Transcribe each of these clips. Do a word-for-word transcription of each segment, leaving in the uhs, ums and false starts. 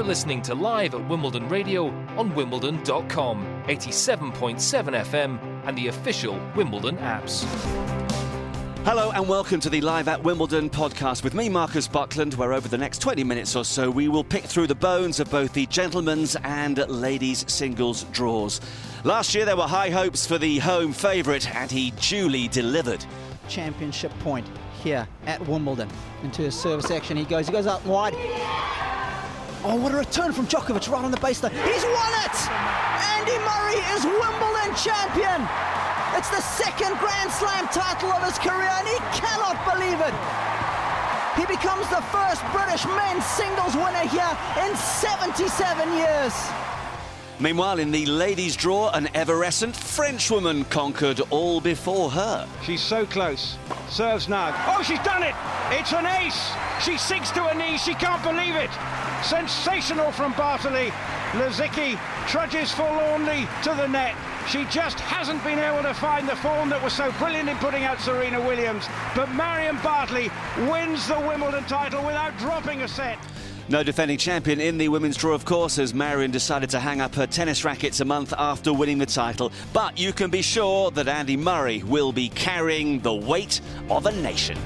listening to Live at Wimbledon Radio on wimbledon dot com, eighty-seven point seven F M and the official Wimbledon apps. Hello and welcome to the Live at Wimbledon podcast with me, Marcus Buckland, where over the next twenty minutes or so we will pick through the bones of both the gentlemen's and ladies' singles draws. Last year there were high hopes for the home favourite and he duly delivered. Championship point here at Wimbledon. Into his service action he goes, he goes out wide. Oh, what a return from Djokovic right on the baseline. He's won it! Andy Murray is Wimbledon champion! It's the second Grand Slam title of his career and he cannot believe it! He becomes the first British men's singles winner here in seventy-seven years. Meanwhile, in the ladies' draw, an evanescent Frenchwoman conquered all before her. She's so close. Serves now. Oh, she's done it! It's an ace! She sinks to her knees. She can't believe it. Sensational from Bartoli. Lizicki trudges forlornly to the net. She just hasn't been able to find the form that was so brilliant in putting out Serena Williams. But Marion Bartley wins the Wimbledon title without dropping a set. No defending champion in the women's draw, of course, as Marion decided to hang up her tennis rackets a month after winning the title. But you can be sure that Andy Murray will be carrying the weight of a nation.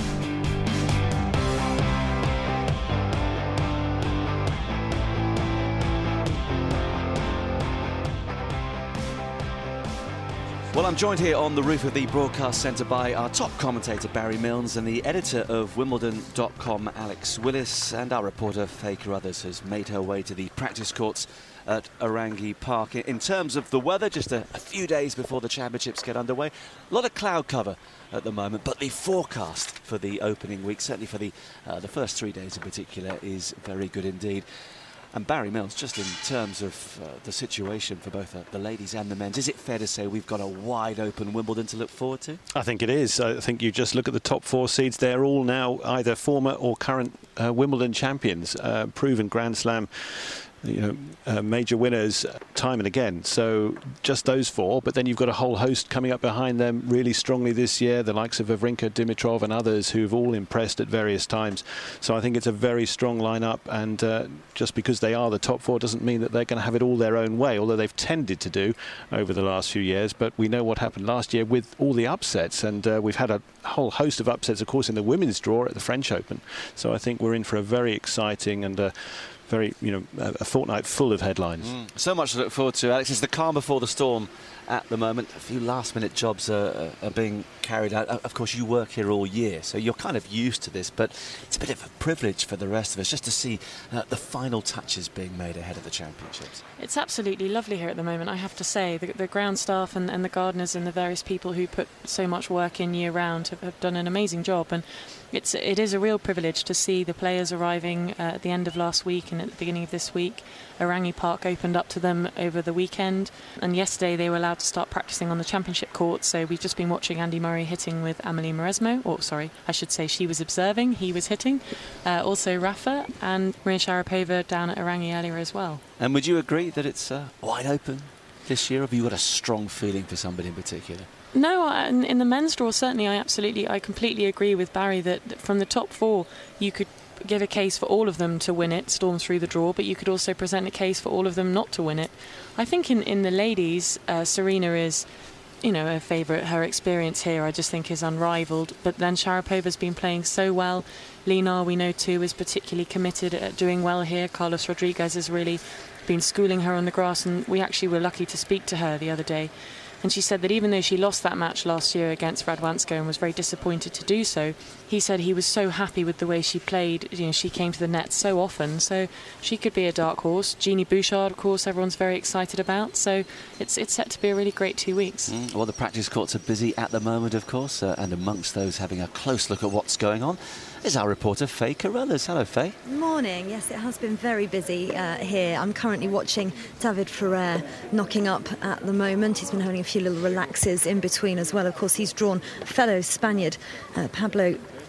Well, I'm joined here on the roof of the broadcast centre by our top commentator, Barry Milnes, and the editor of wimbledon dot com, Alex Willis, and our reporter, Faye Carruthers, has made her way to the practice courts at Orangi Park. In terms of the weather, just a, a few days before the championships get underway, a lot of cloud cover at the moment, but the forecast for the opening week, certainly for the, uh, the first three days in particular, is very good indeed. And Barry Milnes, just in terms of uh, the situation for both uh, the ladies and the men's, is it fair to say we've got a wide open Wimbledon to look forward to? I think it is. I think you just look at the top four seeds. They're all now either former or current uh, Wimbledon champions, uh, proven Grand Slam, you know, uh, major winners time and again. So just those four, but then you've got a whole host coming up behind them really strongly this year, the likes of Wawrinka, Dimitrov and others who've all impressed at various times. So I think it's a very strong lineup, and uh, just because they are the top four doesn't mean that they're going to have it all their own way, although they've tended to do over the last few years. But we know what happened last year with all the upsets, and uh, we've had a whole host of upsets, of course, in the women's draw at the French Open. So I think we're in for a very exciting and uh, very, you know, a fortnight full of headlines. Mm. So much to look forward to, Alex. It's the calm before the storm at the moment. A few last-minute jobs are, are being carried out. Of course, you work here all year, so you're kind of used to this, but it's a bit of a privilege for the rest of us just to see uh, the final touches being made ahead of the championships. It's absolutely lovely here at the moment, I have to say. The, the ground staff and, and the gardeners and the various people who put so much work in year-round have, have done an amazing job, and it's it is a real privilege to see the players arriving uh, at the end of last week and at the beginning of this week. Orangi Park opened up to them over the weekend, and yesterday they were allowed to start practicing on the championship court. So we've just been watching Andy Murray hitting with Amelie Mauresmo, or sorry, I should say she was observing, he was hitting. Uh, also Rafa and Maria Sharapova down at Orangi earlier as well. And would you agree that it's uh, wide open this year, or have you got a strong feeling for somebody in particular? No, in, in the men's draw, certainly I absolutely, I completely agree with Barry that from the top four you could give a case for all of them to win it, storm through the draw, but you could also present a case for all of them not to win it. I think in, in the ladies, uh, Serena is, you know, a favourite. Her experience here I just think is unrivalled, but then Sharapova's been playing so well. Linar, we know too, is particularly committed at doing well here. Carlos Rodriguez has really been schooling her on the grass, and we actually were lucky to speak to her the other day. And she said that even though she lost that match last year against Radwanska and was very disappointed to do so, he said he was so happy with the way she played. You know, she came to the net so often, so she could be a dark horse. Jeannie Bouchard, of course, everyone's very excited about. So it's it's set to be a really great two weeks. Mm, well, the practice courts are busy at the moment, of course, uh, and amongst those having a close look at what's going on is our reporter, Faye Carruthers. Hello, Faye. Morning. Yes, it has been very busy uh, here. I'm currently watching David Ferrer knocking up at the moment. He's been having a few little relaxes in between as well. Of course, he's drawn fellow Spaniard uh, Pablo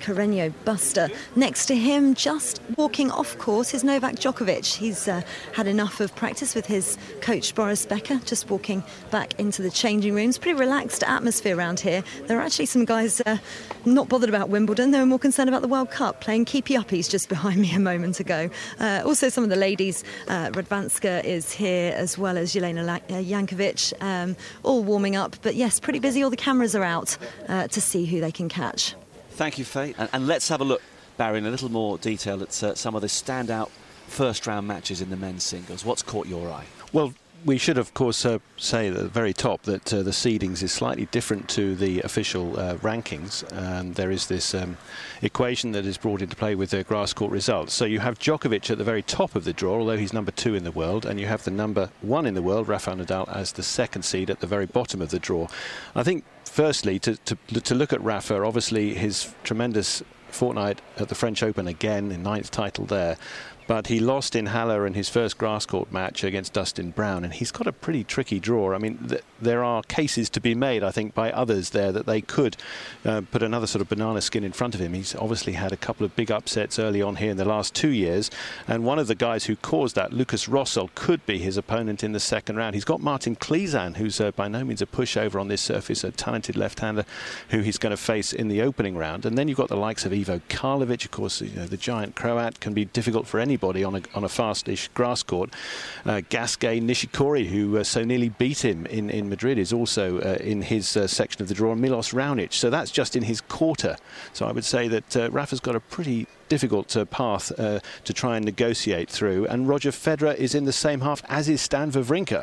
Carreño Buster. Next to him, just walking off course, is Novak Djokovic. He's uh, had enough of practice with his coach Boris Becker, just walking back into the changing rooms. Pretty relaxed atmosphere around here. There are actually some guys uh, not bothered about Wimbledon. They were more concerned about the World Cup, playing keepy-uppies just behind me a moment ago. Uh, also, some of the ladies, uh, Radwanska is here, as well as Jelena La- uh, Jankovic, um, all warming up. But yes, pretty busy. All the cameras are out uh, to see who they can catch. Thank you, Faye. And, and let's have a look, Barry, in a little more detail at uh, some of the standout first-round matches in the men's singles. What's caught your eye? Well, we should, of course, uh, say at the very top that uh, the seedings is slightly different to the official uh, rankings. Um, there is this um, equation that is brought into play with the grass court results. So you have Djokovic at the very top of the draw, although he's number two in the world, and you have the number one in the world, Rafael Nadal, as the second seed at the very bottom of the draw. I think, firstly, to, to, to look at Rafa, obviously his tremendous fortnight at the French Open again, in ninth title there. But he lost in Halle in his first grass court match against Dustin Brown, and he's got a pretty tricky draw. I mean, th there are cases to be made, I think, by others there that they could uh, put another sort of banana skin in front of him. He's obviously had a couple of big upsets early on here in the last two years, and one of the guys who caused that, Lucas Rosol, could be his opponent in the second round. He's got Martin Klizan, who's uh, by no means a pushover on this surface, a talented left-hander who he's going to face in the opening round. And then you've got the likes of Ivo Karlovic, of course, you know, the giant Croat, can be difficult for any on a, on a fast-ish grass court. Uh, Gasquet Nishikori, who uh, so nearly beat him in, in Madrid, is also uh, in his uh, section of the draw. Milos Raonic, so that's just in his quarter. So I would say that uh, Rafa's got a pretty difficult uh, path uh, to try and negotiate through. And Roger Federer is in the same half, as is Stan Wawrinka.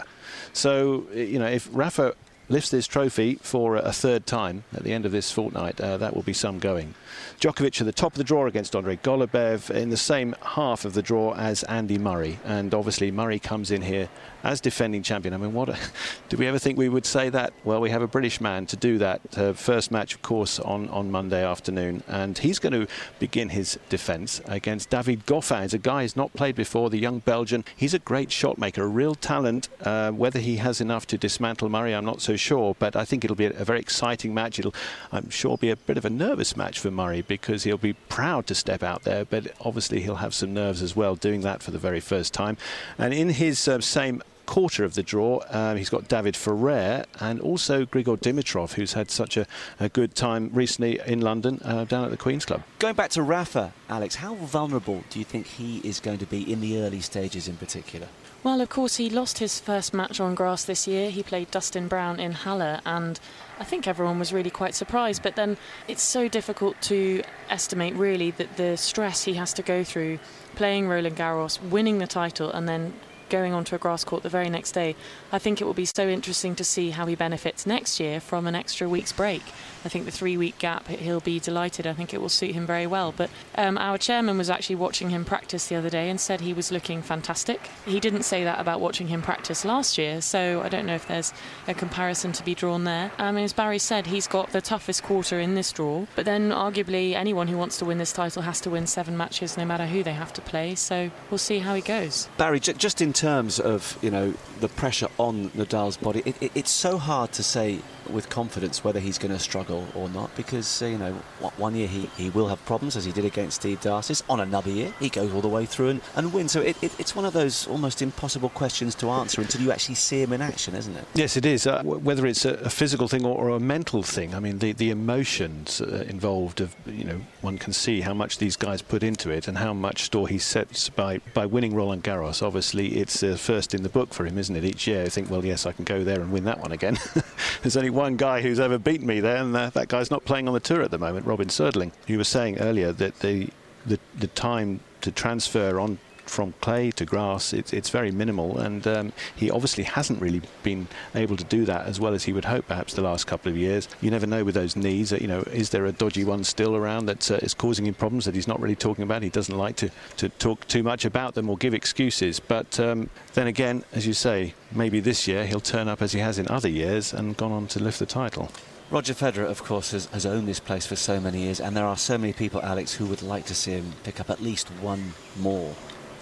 So, you know, if Rafa lifts this trophy for a third time at the end of this fortnight, uh, that will be some going. Djokovic at the top of the draw against Andrei Golubev, in the same half of the draw as Andy Murray. And obviously Murray comes in here as defending champion. I mean, what a, did we ever think we would say that? Well, we have a British man to do that. Uh, first match, of course, on, on Monday afternoon. And he's going to begin his defence against David Goffin. He's a guy who's not played before, the young Belgian. He's a great shot maker, a real talent. Uh, whether he has enough to dismantle Murray, I'm not so sure. But I think it'll be a, a very exciting match. It'll, I'm sure, be a bit of a nervous match for Murray, because he'll be proud to step out there. But obviously he'll have some nerves as well, doing that for the very first time. And in his uh, same quarter of the draw, um, he's got David Ferrer and also Grigor Dimitrov, who's had such a, a good time recently in London, uh, down at the Queen's Club. Going back to Rafa, Alex, how vulnerable do you think he is going to be in the early stages in particular? Well, of course, he lost his first match on grass this year. He played Dustin Brown in Halle, and I think everyone was really quite surprised. But then it's so difficult to estimate, really, that the stress he has to go through playing Roland Garros, winning the title, and then going onto a grass court the very next day. I think it will be so interesting to see how he benefits next year from an extra week's break. I think the three-week gap, he'll be delighted. I think it will suit him very well. But um, our chairman was actually watching him practice the other day and said he was looking fantastic. He didn't say that about watching him practice last year, so I don't know if there's a comparison to be drawn there. I mean, as Barry said, he's got the toughest quarter in this draw, but then arguably anyone who wants to win this title has to win seven matches no matter who they have to play, so we'll see how he goes. Barry, j just in terms of, you know, the pressure on Nadal's body, it, it, it's so hard to say with confidence whether he's going to struggle or not, because uh, you know, one year he, he will have problems, as he did against Steve Darcis. On another year he goes all the way through and, and wins. So it, it, it's one of those almost impossible questions to answer until you actually see him in action, isn't it? Yes, it is. Uh, whether it's a, a physical thing or, or a mental thing, I mean, the, the emotions uh, involved, of, you know, one can see how much these guys put into it and how much store he sets by, by winning Roland Garros. Obviously it's uh, first in the book for him, isn't it? Each year I think, well, yes, I can go there and win that one again. There's only one guy who's ever beaten me there, and uh, that guy's not playing on the tour at the moment, Robin Söderling. You were saying earlier that the the, the time to transfer on from clay to grass, it's, it's very minimal, and um, he obviously hasn't really been able to do that as well as he would hope perhaps the last couple of years. You never know with those knees, uh, you know, is there a dodgy one still around that uh, is causing him problems that he's not really talking about? He doesn't like to, to talk too much about them or give excuses, but um, then again, as you say, maybe this year he'll turn up as he has in other years and gone on to lift the title. Roger Federer, of course, has, has owned this place for so many years, and there are so many people, Alex, who would like to see him pick up at least one more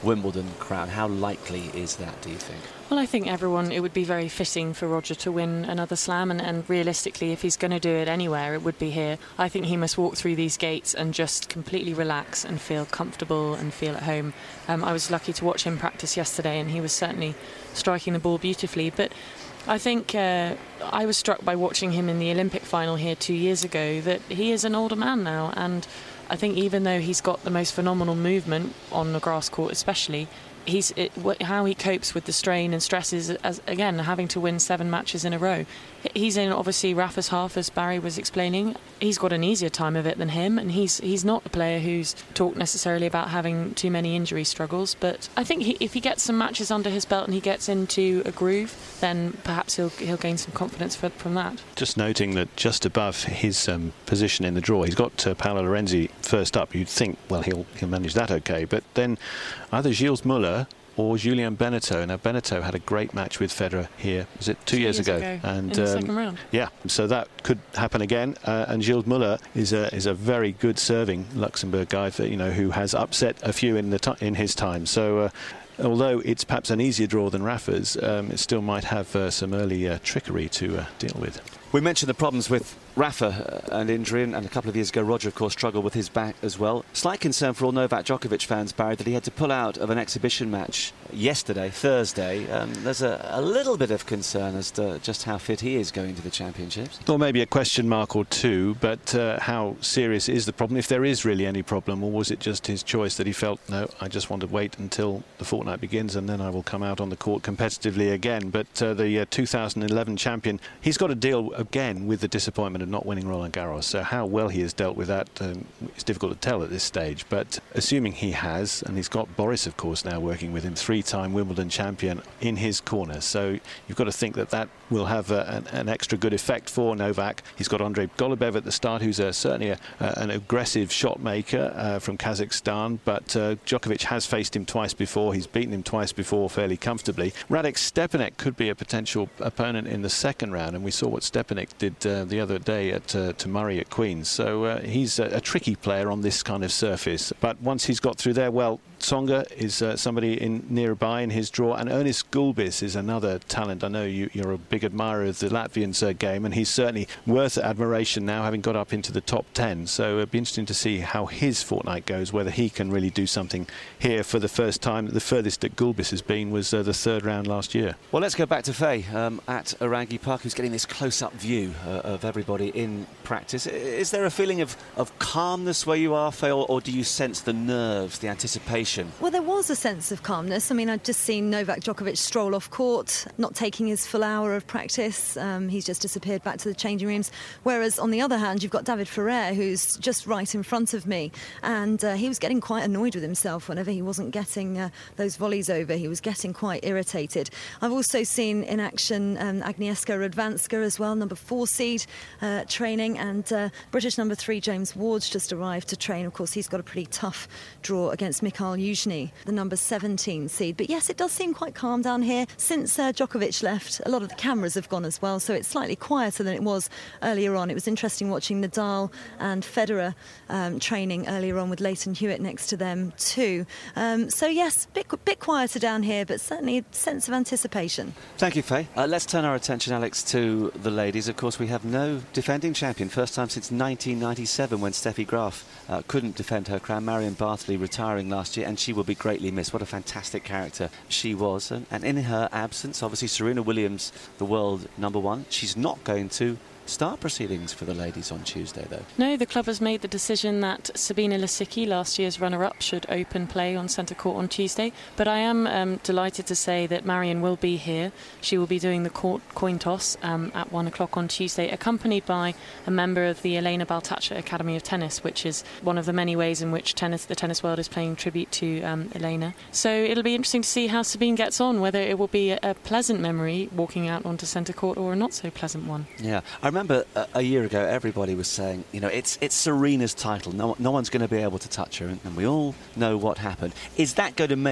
Wimbledon crown. How likely is that, do you think? Well, I think everyone, it would be very fitting for Roger to win another slam, and, and realistically, if he's going to do it anywhere, it would be here. I think he must walk through these gates and just completely relax and feel comfortable and feel at home. Um, I was lucky to watch him practice yesterday, and he was certainly striking the ball beautifully. But I think uh, I was struck by watching him in the Olympic final here two years ago that he is an older man now, and I think even though he's got the most phenomenal movement on the grass court especially, he's it, how he copes with the strain and stresses, as again having to win seven matches in a row. He's in obviously Rafa's half, as Barry was explaining. He's got an easier time of it than him, and he's he's not a player who's talked necessarily about having too many injury struggles. But I think he, if he gets some matches under his belt and he gets into a groove, then perhaps he'll he'll gain some confidence for, from that. Just noting that just above his um, position in the draw, he's got uh, Paolo Lorenzi first up. You'd think, well, he'll he'll manage that okay, but then either Gilles Muller or Julian Benneteau. Now, Benneteau had a great match with Federer here, was it two, two years, years ago? ago and in the um, second round. Yeah, so that could happen again. Uh, and Gilles Muller is a is a very good serving Luxembourg guy, for, you know, who has upset a few in the t- in his time. So. Uh, Although it's perhaps an easier draw than Rafa's, um, it still might have uh, some early uh, trickery to uh, deal with. We mentioned the problems with Rafa and injury, and a couple of years ago Roger, of course, struggled with his back as well. Slight concern for all Novak Djokovic fans, Barry, that he had to pull out of an exhibition match yesterday, Thursday. Um, there's a, a little bit of concern as to just how fit he is going to the championships. Or maybe a question mark or two, but uh, how serious is the problem, if there is really any problem, or was it just his choice that he felt, no, I just want to wait until the fortnight begins and then I will come out on the court competitively again. But uh, the uh, two thousand eleven champion, he's got to deal again with the disappointment of not winning Roland Garros. So how well he has dealt with that, um, it's difficult to tell at this stage. But assuming he has, and he's got Boris, of course, now working with him, three-time Wimbledon champion in his corner. So you've got to think that that will have uh, an, an extra good effect for Novak. He's got Andrei Golubev at the start, who's a, certainly a, uh, an aggressive shot maker uh, from Kazakhstan. But uh, Djokovic has faced him twice before. He's beaten him twice before fairly comfortably. Radek Stepanek could be a potential opponent in the second round, and we saw what Stepanek did uh, the other day at uh, to Murray at Queen's. So uh, he's a, a tricky player on this kind of surface. But once he's got through there, well, Tsonga is uh, somebody in nearby in his draw, and Ernest Gulbis is another talent. I know you, you're a big admirer of the Latvian's uh, game, and he's certainly worth admiration now, having got up into the top ten. So it'll be interesting to see how his fortnight goes, whether he can really do something here for the first time. The furthest that Gulbis has been was uh, the third round last year. Well, let's go back to Faye um, at Orangi Park, who's getting this close-up view uh, of everybody in practice. Is there a feeling of, of calmness where you are, Faye, or, or do you sense the nerves, the anticipation? Well, there was a sense of calmness. I mean, I'd just seen Novak Djokovic stroll off court, not taking his full hour of practice. Um, he's just disappeared back to the changing rooms. Whereas, on the other hand, you've got David Ferrer, who's just right in front of me. And uh, he was getting quite annoyed with himself whenever he wasn't getting uh, those volleys over. He was getting quite irritated. I've also seen in action um, Agnieszka Radwanska as well, number four seed, uh, training. And uh, British number three, James Ward's just arrived to train. Of course, he's got a pretty tough draw against Mikhail Yuzhny, the number seventeen seed. But yes, it does seem quite calm down here. Since uh, Djokovic left, a lot of the cameras have gone as well, so it's slightly quieter than it was earlier on. It was interesting watching Nadal and Federer um, training earlier on with Leighton Hewitt next to them too. Um, so yes, a bit, bit quieter down here, but certainly a sense of anticipation. Thank you, Faye. Uh, let's turn our attention, Alex, to the ladies. Of course, we have no defending champion. First time since nineteen ninety-seven, when Steffi Graf uh, couldn't defend her crown. Marion Bartley retiring last year, and she will be greatly missed. What a fantastic character she was. And, and in her absence, obviously, Serena Williams, the world number one, she's not going to start proceedings for the ladies on Tuesday, though. No, the club has made the decision that Sabina Lisicki, last year's runner-up, should open play on centre court on Tuesday. But I am um, delighted to say that Marion will be here. She will be doing the court coin toss um, at one o'clock on Tuesday, accompanied by a member of the Elena Baltacha Academy of Tennis, which is one of the many ways in which tennis, the tennis world is paying tribute to um, Elena. So it'll be interesting to see how Sabine gets on, whether it will be a, a pleasant memory walking out onto centre court or a not so pleasant one. Yeah, I remember a, a year ago everybody was saying, you know, it's it's Serena's title, no, no one's going to be able to touch her, and, and we all know what happened. Is that going to make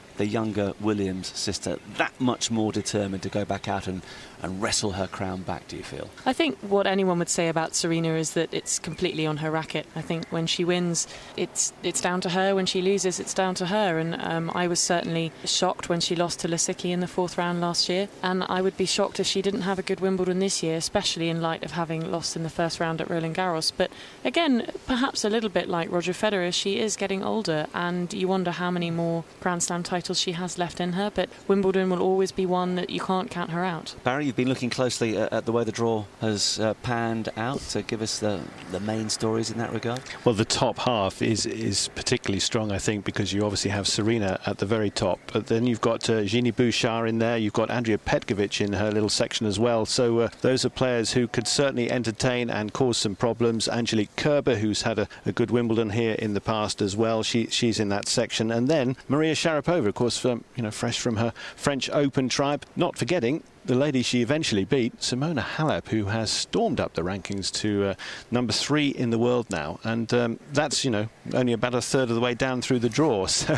the younger Williams sister that much more determined to go back out and, and wrestle her crown back, do you feel? I think what anyone would say about Serena is that it's completely on her racket. I think when she wins, it's it's down to her. When she loses, it's down to her. And um, I was certainly shocked when she lost to Lisicki in the fourth round last year. And I would be shocked if she didn't have a good Wimbledon this year, especially in light of having lost in the first round at Roland Garros. But again, perhaps a little bit like Roger Federer, she is getting older, and you wonder how many more Grand Slam titles she has left in her. But Wimbledon will always be one that you can't count her out. Barry, you've been looking closely at, at the way the draw has uh, panned out. To give us the, the main stories in that regard. Well, the top half is is particularly strong, I think, because you obviously have Serena at the very top, but then you've got uh, Genie Bouchard in there, you've got Andrea Petkovic in her little section as well. So uh, those are players who could certainly entertain and cause some problems. Angelique Kerber, who's had a, a good Wimbledon here in the past as well, she she's in that section. And then Maria Sharapova, of course, from, you know, fresh from her French Open tribe, not forgetting the lady she eventually beat, Simona Halep, who has stormed up the rankings to uh, number three in the world now. And um, that's, you know, only about a third of the way down through the draw. So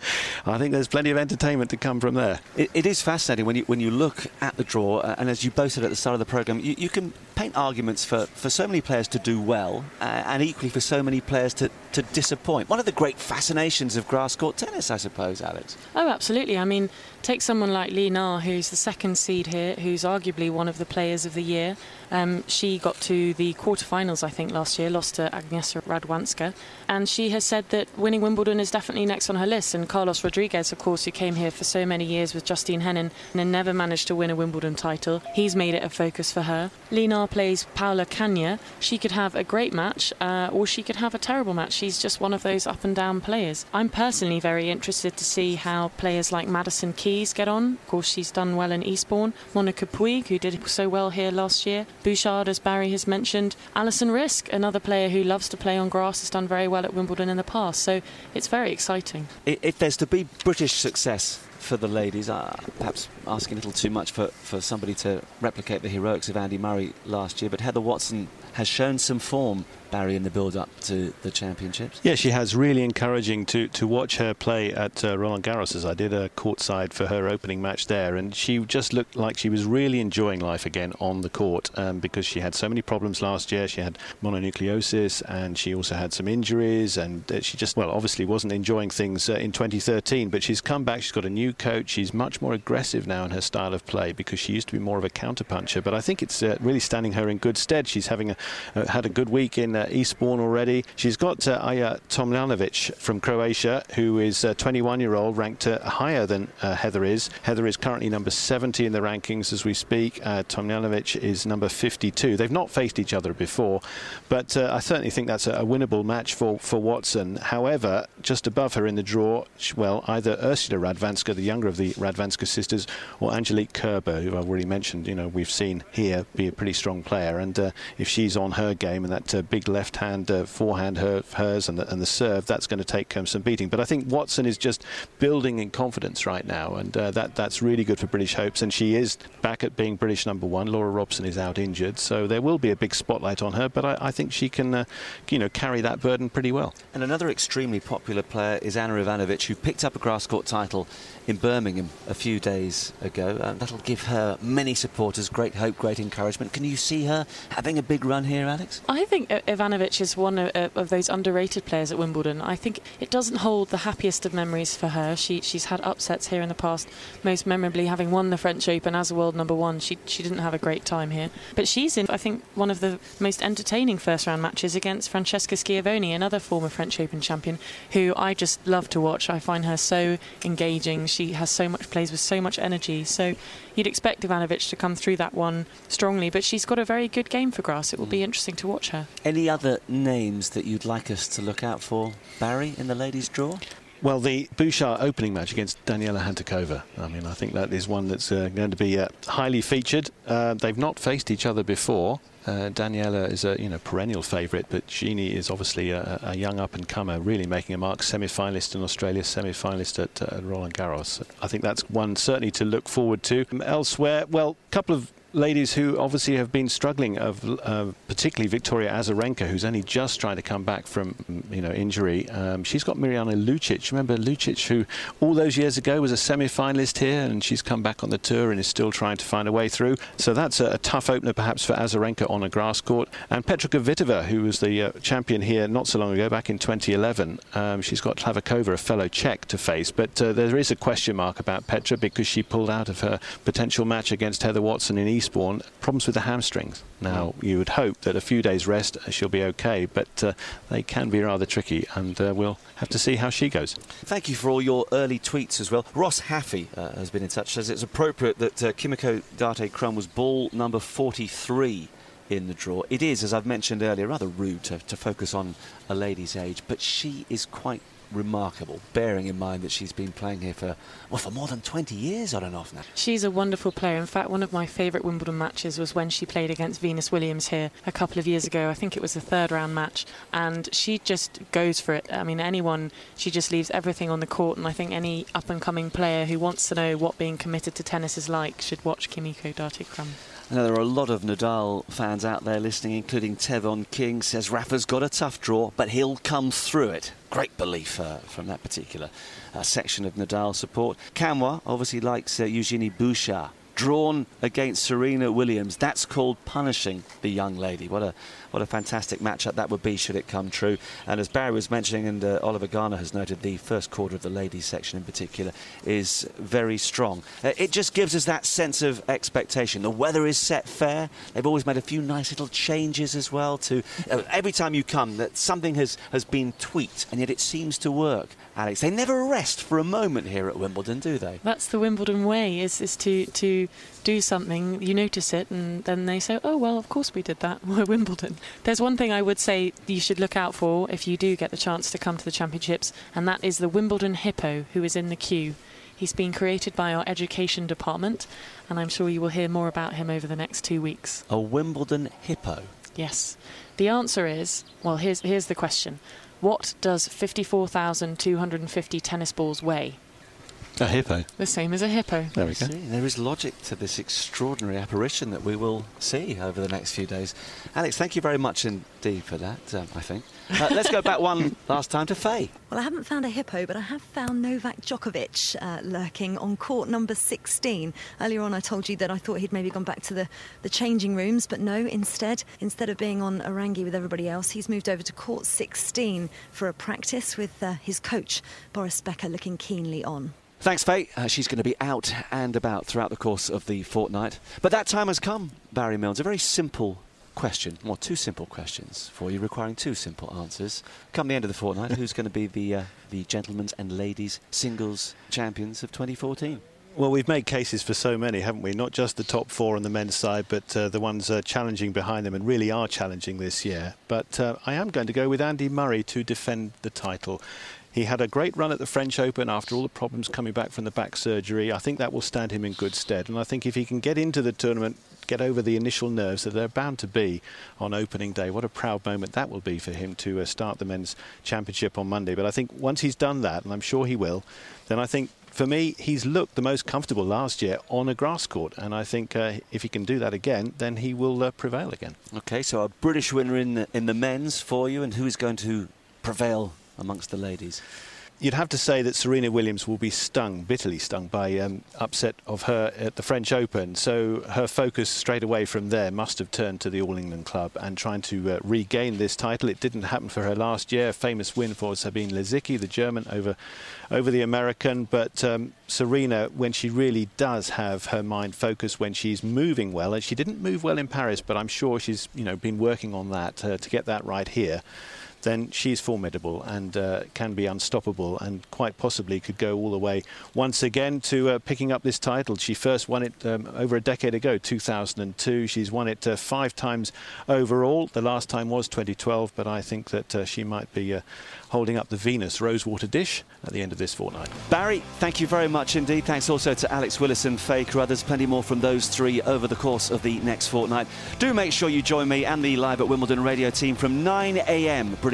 I think there's plenty of entertainment to come from there. It, it is fascinating when you when you look at the draw, uh, and as you both said at the start of the programme, you, you can paint arguments for, for so many players to do well, uh, and equally for so many players to, to disappoint. One of the great fascinations of grass court tennis, I suppose, Alex. Oh, absolutely. I mean, take someone like Li Na, who's the second seed here, who's arguably one of the players of the year. Um, she got to the quarterfinals, I think, last year, lost to Agnieszka Radwanska, and she has said that winning Wimbledon is definitely next on her list. And Carlos Rodriguez, of course, who came here for so many years with Justine Henin and never managed to win a Wimbledon title, he's made it a focus for her. Li Na plays Paula Kanya. She could have a great match, uh, or she could have a terrible match. She's just one of those up and down players. I'm personally very interested to see how players like Madison Keys get on. Of course, she's done well in Eastbourne. Monica Puig, who did so well here last year. Bouchard, as Barry has mentioned. Alison Risk, another player who loves to play on grass, has done very well at Wimbledon in the past. So it's very exciting. If there's to be British success for the ladies, uh, perhaps asking a little too much for, for somebody to replicate the heroics of Andy Murray last year, but Heather Watson has shown some form, Barry, in the build-up to the championships. Yeah, she has. Really encouraging to, to watch her play at uh, Roland Garros, as I did a courtside for her opening match there, and she just looked like she was really enjoying life again on the court, um, because she had so many problems last year. She had mononucleosis, and she also had some injuries, and uh, she just, well, obviously wasn't enjoying things uh, in twenty thirteen, but she's come back. She's got a new coach. She's much more aggressive now in her style of play, because she used to be more of a counterpuncher, but I think it's uh, really standing her in good stead. She's having a, uh, had a good week in uh, Eastbourne already. She's got uh, Aya Tomljanovic from Croatia, who is a twenty-one-year-old, ranked uh, higher than uh, Heather is. Heather is currently number seventy in the rankings as we speak. Uh, Tomljanovic is number fifty-two. They've not faced each other before, but uh, I certainly think that's a, a winnable match for, for Watson. However, just above her in the draw, well, either Ursula Radwanska, the younger of the Radwanska sisters, or Angelique Kerber, who I've already mentioned, you know, we've seen here be a pretty strong player. And uh, if she's on her game and that uh, big left-hand uh, forehand her, hers and the, and the serve, that's going to take um, some beating. But I think Watson is just building in confidence right now, and uh, that that's really good for British hopes. And she is back at being British number one. Laura Robson is out injured, so there will be a big spotlight on her, but I, I think she can uh, you know, carry that burden pretty well. And another extremely popular player is Anna Ivanovic, who picked up a grass court title in Birmingham a few days ago. Uh, that'll give her many supporters great hope, great encouragement. Can you see her having a big run here, Alex? I think Ivanovic is one of, of those underrated players at Wimbledon. I think it doesn't hold the happiest of memories for her. She, she's had upsets here in the past, most memorably having won the French Open as a world number one. She, she didn't have a great time here. But she's in, I think, one of the most entertaining first-round matches against Francesca Schiavone, another former French Open champion, who I just love to watch. I find her so engaging. She has so much, plays with so much energy. So you'd expect Ivanovic to come through that one strongly, but she's got a very good game for grass. It will be interesting to watch her. Any other names that you'd like us to look out for, Barry, in the ladies' draw? Well, the Bouchard opening match against Daniela Hantuchova, I mean, I think that is one that's uh, going to be uh, highly featured. Uh, they've not faced each other before. Uh, Daniela is a you know perennial favourite, but Genie is obviously a, a young up-and-comer, really making a mark. Semi-finalist in Australia, semi-finalist at uh, Roland Garros. I think that's one certainly to look forward to. Um, elsewhere, well, a couple of ladies who obviously have been struggling, of uh, particularly Victoria Azarenka, who's only just trying to come back from, you know, injury. Um, she's got Mirjana Lucic. Remember Lucic, who all those years ago was a semi-finalist here, and she's come back on the tour and is still trying to find a way through. So that's a, a tough opener perhaps for Azarenka on a grass court. And Petra Kvitova, who was the uh, champion here not so long ago, back in twenty eleven. Um, she's got Klavakova, a fellow Czech, to face. But uh, there is a question mark about Petra because she pulled out of her potential match against Heather Watson in Eastbourne. Problems with the hamstrings. Now, you would hope that a few days rest uh, she'll be okay, but uh, they can be rather tricky, and uh, we'll have to see how she goes. Thank you for all your early tweets as well. Ross Haffey uh, has been in touch, says it's appropriate that uh, Kimiko Date-Krum was ball number forty-three in the draw. It is, as I've mentioned earlier, rather rude to, to focus on a lady's age, but she is quite remarkable, bearing in mind that she's been playing here for, well, for more than twenty years on and off now. She's a wonderful player. In fact, one of my favourite Wimbledon matches was when she played against Venus Williams here a couple of years ago. I think it was the third round match, and she just goes for it. I mean, anyone, she just leaves everything on the court, and I think any up-and-coming player who wants to know what being committed to tennis is like should watch Kimiko Date-Krum. I know there are a lot of Nadal fans out there listening, including Tevon King, says Rafa's got a tough draw, but he'll come through it. Great belief uh, from that particular uh, section of Nadal support. Kamwa obviously likes uh, Eugenie Bouchard. Drawn against Serena Williams. That's called punishing the young lady. What a what a fantastic matchup that would be should it come true. And as Barry was mentioning, and uh, Oliver Garner has noted, the first quarter of the ladies section in particular is very strong. Uh, it just gives us that sense of expectation. The weather is set fair. They've always made a few nice little changes as well. To uh, every time you come, that something has, has been tweaked, and yet it seems to work. Alex, they never rest for a moment here at Wimbledon, do they? That's the Wimbledon way, is, is to, to do something, you notice it, and then they say, oh, well, of course we did that. We're Wimbledon. There's one thing I would say you should look out for if you do get the chance to come to the championships, and that is the Wimbledon Hippo, who is in the queue. He's been created by our education department, and I'm sure you will hear more about him over the next two weeks. A Wimbledon Hippo? Yes. The answer is, well, here's, here's the question. What does fifty-four thousand two hundred fifty tennis balls weigh? A hippo. The same as a hippo. There we go. See, there is logic to this extraordinary apparition that we will see over the next few days. Alex, thank you very much indeed for that, um, I think. Uh, let's go back one last time to Faye. Well, I haven't found a hippo, but I have found Novak Djokovic uh, lurking on court number sixteen. Earlier on, I told you that I thought he'd maybe gone back to the, the changing rooms, but no, instead, instead of being on Arangi with everybody else, he's moved over to court sixteen for a practice with uh, his coach, Boris Becker, looking keenly on. Thanks, Faye. Uh, she's going to be out and about throughout the course of the fortnight. But that time has come, Barry Milnes. A very simple question, well, two simple questions for you, requiring two simple answers. Come the end of the fortnight, who's going to be the uh, the gentlemen's and ladies' singles champions of twenty fourteen? Well, we've made cases for so many, haven't we? Not just the top four on the men's side, but uh, the ones uh, challenging behind them and really are challenging this year. But uh, I am going to go with Andy Murray to defend the title. He had a great run at the French Open after all the problems coming back from the back surgery. I think that will stand him in good stead. And I think if he can get into the tournament, get over the initial nerves that they're bound to be on opening day, what a proud moment that will be for him to uh, start the men's championship on Monday. But I think once he's done that, and I'm sure he will, then I think for me, he's looked the most comfortable last year on a grass court. And I think uh, if he can do that again, then he will uh, prevail again. OK, so a British winner in the, in the men's for you. And who is going to prevail amongst the ladies? You'd have to say that Serena Williams will be stung, bitterly stung, by um, upset of her at the French Open. So her focus straight away from there must have turned to the All England club and trying to uh, regain this title. It didn't happen for her last year. A famous win for Sabine Lisicki, the German, over over the American. But um, Serena, when she really does have her mind focused, when she's moving well, and she didn't move well in Paris, but I'm sure she's you know been working on that uh, to get that right here, then she's formidable and uh, can be unstoppable and quite possibly could go all the way once again to uh, picking up this title. She first won it um, over a decade ago, two thousand two. She's won it uh, five times overall. The last time was twenty twelve, but I think that uh, she might be uh, holding up the Venus Rosewater dish at the end of this fortnight. Barry, thank you very much indeed. Thanks also to Alex Willis and Faye Carruthers. Plenty more from those three over the course of the next fortnight. Do make sure you join me and the Live at Wimbledon radio team from nine a m British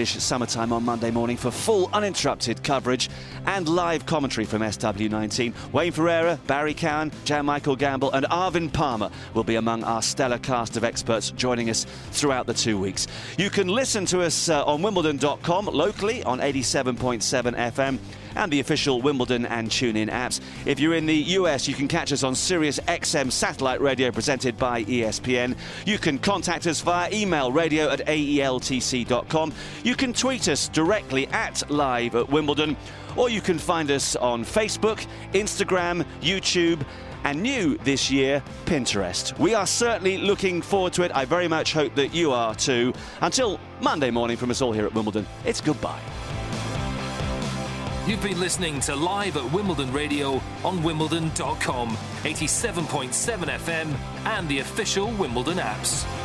British summertime on Monday morning for full uninterrupted coverage and live commentary from S W nineteen. Wayne Ferreira, Barry Cowan, Jan-Michael Gamble and Arvin Palmer will be among our stellar cast of experts joining us throughout the two weeks. You can listen to us uh, on Wimbledon dot com, locally on eighty-seven point seven F M, and the official Wimbledon and TuneIn apps. If you're in the U S, you can catch us on Sirius X M satellite radio presented by E S P N. You can contact us via email, radio at A E L T C dot com. You can tweet us directly at Live at Wimbledon, or you can find us on Facebook, Instagram, YouTube, and new this year, Pinterest. We are certainly looking forward to it. I very much hope that you are too. Until Monday morning from us all here at Wimbledon, it's goodbye. You've been listening to Live at Wimbledon Radio on Wimbledon dot com, eighty-seven point seven F M and the official Wimbledon apps.